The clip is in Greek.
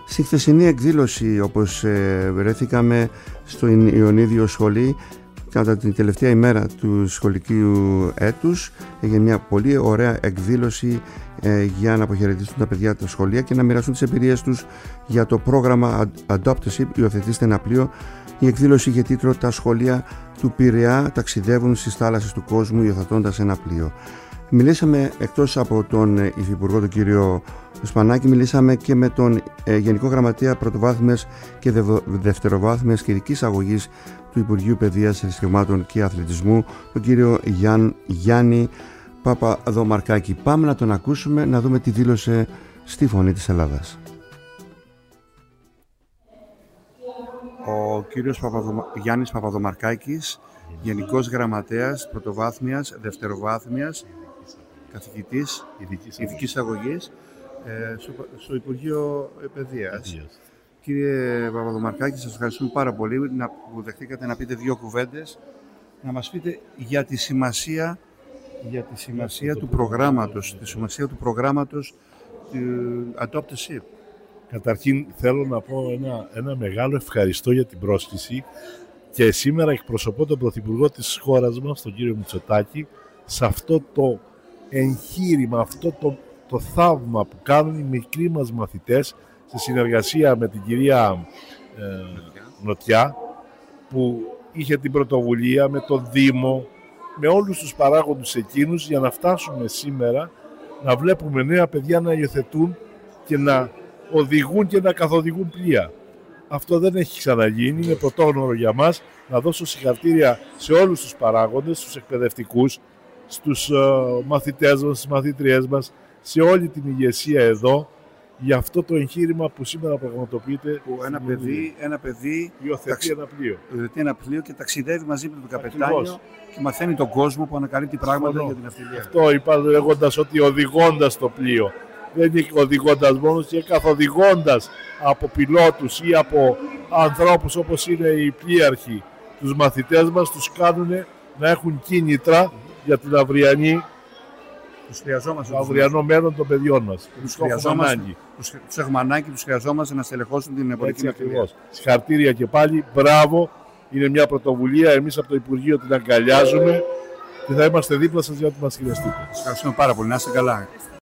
Στη χθεσινή εκδήλωση, όπως βρέθηκαμε στο Ιωνίδιο Σχολή, κατά την τελευταία ημέρα του σχολικού έτους, έγινε μια πολύ ωραία εκδήλωση για να αποχαιρετήσουν τα παιδιά τα σχολεία και να μοιραστούν τις εμπειρίες τους για το πρόγραμμα Adoptaship, υιοθετήστε ένα πλοίο. Η εκδήλωση είχε τίτλο «Τα σχολεία του Πειραιά ταξιδεύουν στις θάλασσες του κόσμου υιοθετώντας ένα πλοίο». Μιλήσαμε, εκτός από τον Υφυπουργό, τον κύριο Σπανάκη, μιλήσαμε και με τον Γενικό Γραμματέα Πρωτοβάθμιας και Δευτεροβάθμιας και Ειδικής Αγωγής του Υπουργείου Παιδείας, Θρησκευμάτων και Αθλητισμού, τον κύριο Γιάννη Παπαδομαρκάκη. Πάμε να τον ακούσουμε, να δούμε τι δήλωσε στη Φωνή της Ελλάδας. Ο κύριος Γιάννης Παπαδομαρκάκης, Γενικός Γραμματέας Πρωτοβάθμιας, Δευτεροβάθμιας, καθηγητής ειδικής αγωγής στο Υπουργείο Παιδείας. Κύριε Παπαδομαρκάκη, σας ευχαριστούμε πάρα πολύ που δεχτήκατε να πείτε δύο κουβέντες, να μας πείτε για τη σημασία του προγράμματος, του Adoptaship. Καταρχήν θέλω να πω ένα μεγάλο ευχαριστώ για την πρόσκληση και σήμερα εκπροσωπώ τον Πρωθυπουργό της χώρας μας, τον κύριο Μητσοτάκη, σε αυτό το εγχείρημα, αυτό το θαύμα που κάνουν οι μικροί μας μαθητές σε συνεργασία με την κυρία Νοτιά, που είχε την πρωτοβουλία με το Δήμο, με όλους τους παράγοντες εκείνους, για να φτάσουμε σήμερα να βλέπουμε νέα παιδιά να υιοθετούν και να οδηγούν και να καθοδηγούν πλοία. Αυτό δεν έχει ξαναγίνει, είναι πρωτόγνωρο για μας. Να δώσω συγχαρητήρια σε όλους τους παράγοντες, στους εκπαιδευτικούς, στους μαθητές μας, στις μαθήτριές μας, σε όλη την ηγεσία εδώ, για αυτό το εγχείρημα που σήμερα πραγματοποιείται. Που ένα παιδί υιοθετεί ένα πλοίο και ταξιδεύει μαζί με τον καπετάνιο και μαθαίνει τον κόσμο, που ανακαλύπτει πράγματα για την αυτιλία. Αυτό είπα λέγοντας ότι οδηγώντας το πλοίο. Δεν είναι οδηγώντας μόνος, και καθοδηγώντας από πιλότους ή από ανθρώπους όπως είναι οι πλοίαρχοι. Τους μαθητές μας τους κάνουν να έχουν κίνητρα για την αυριανή, το αυριανό μέλλον των παιδιών μας. Τους έχουμε ανάγκη, τους χρειαζόμαστε να στελεχώσουν την εμπορική ναυτιλία. Συγχαρητήρια και πάλι, μπράβο. Είναι μια πρωτοβουλία, εμείς από το Υπουργείο την αγκαλιάζουμε και θα είμαστε δίπλα σας για ό,τι μας χρειαστείτε. Σας ευχαριστούμε πάρα πολύ, να είστε καλά.